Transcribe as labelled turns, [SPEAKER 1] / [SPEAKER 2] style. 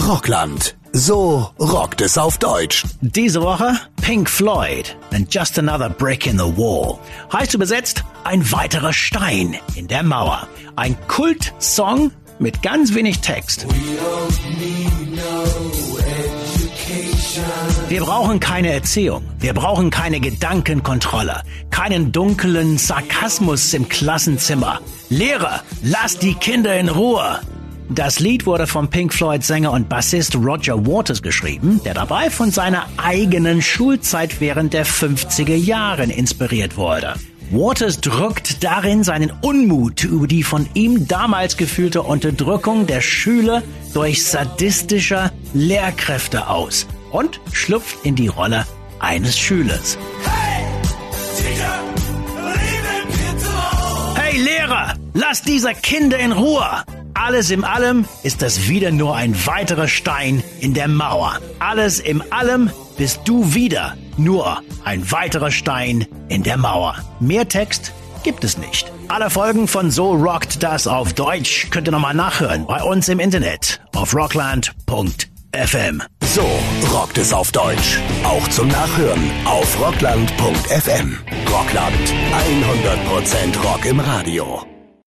[SPEAKER 1] Rockland. So rockt es auf Deutsch.
[SPEAKER 2] Diese Woche Pink Floyd and Just Another Brick in the Wall. Heißt übersetzt, ein weiterer Stein in der Mauer. Ein Kultsong mit ganz wenig Text. Wir brauchen keine Erziehung. Wir brauchen keine Gedankenkontrolle. Keinen dunklen Sarkasmus im Klassenzimmer. Lehrer, lasst die Kinder in Ruhe. Das Lied wurde vom Pink Floyd-Sänger und Bassist Roger Waters geschrieben, der dabei von seiner eigenen Schulzeit während der 50er Jahren inspiriert wurde. Waters drückt darin seinen Unmut über die von ihm damals gefühlte Unterdrückung der Schüler durch sadistische Lehrkräfte aus und schlüpft in die Rolle eines Schülers. Hey Lehrer, lass diese Kinder in Ruhe! Alles in allem ist das wieder nur ein weiterer Stein in der Mauer. Alles in allem bist du wieder nur ein weiterer Stein in der Mauer. Mehr Text gibt es nicht. Alle Folgen von So rockt das auf Deutsch könnt ihr nochmal nachhören bei uns im Internet auf rockland.fm.
[SPEAKER 1] So rockt es auf Deutsch. Auch zum Nachhören auf rockland.fm. Rockland. 100% Rock im Radio.